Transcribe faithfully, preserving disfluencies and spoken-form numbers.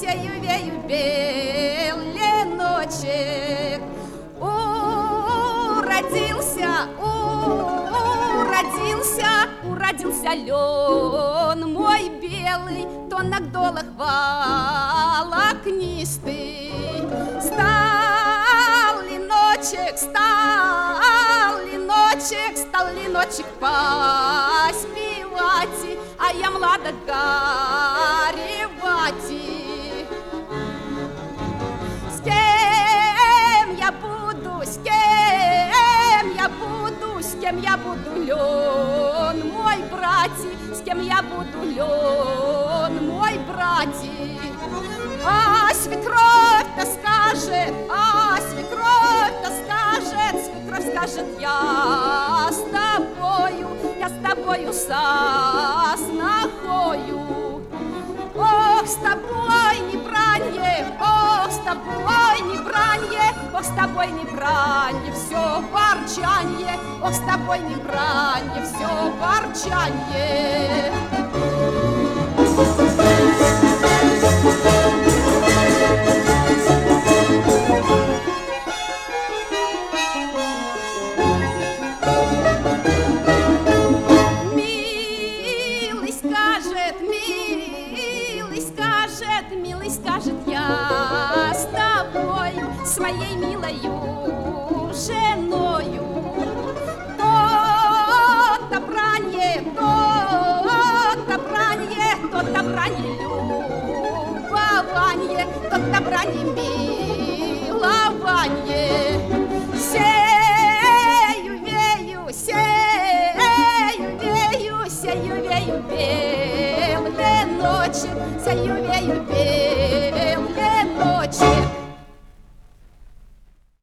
сею, вею, белый ночек. Уродился, уродился, уродился лен мой белый, то на гдолах волокнистый. Стал леночек, стал леночек, стал леночек поспевать, а я млада горевать. С кем я буду, с кем я буду, с кем я буду, лен мой братик, с кем я буду, лен мой братик. А свекровь-то скажет, а свекровь-то скажет, свекровь скажет, я с тобою, я с тобою со снохою. Ох, с тобой не бранье, ох, с тобой не бранье, ох, с тобой не бранье, все ворчанье, ох, с тобой не бранье, все ворчанье. Милый скажет, милый скажет, милый скажет, я с тобою, с моей милою женою. То-то бранье, то-то бранье, то-то бранье любование, то-то бранье милование. Сею, вею, сею, вею, сею, вею, белые ночи, сею, вею, белые.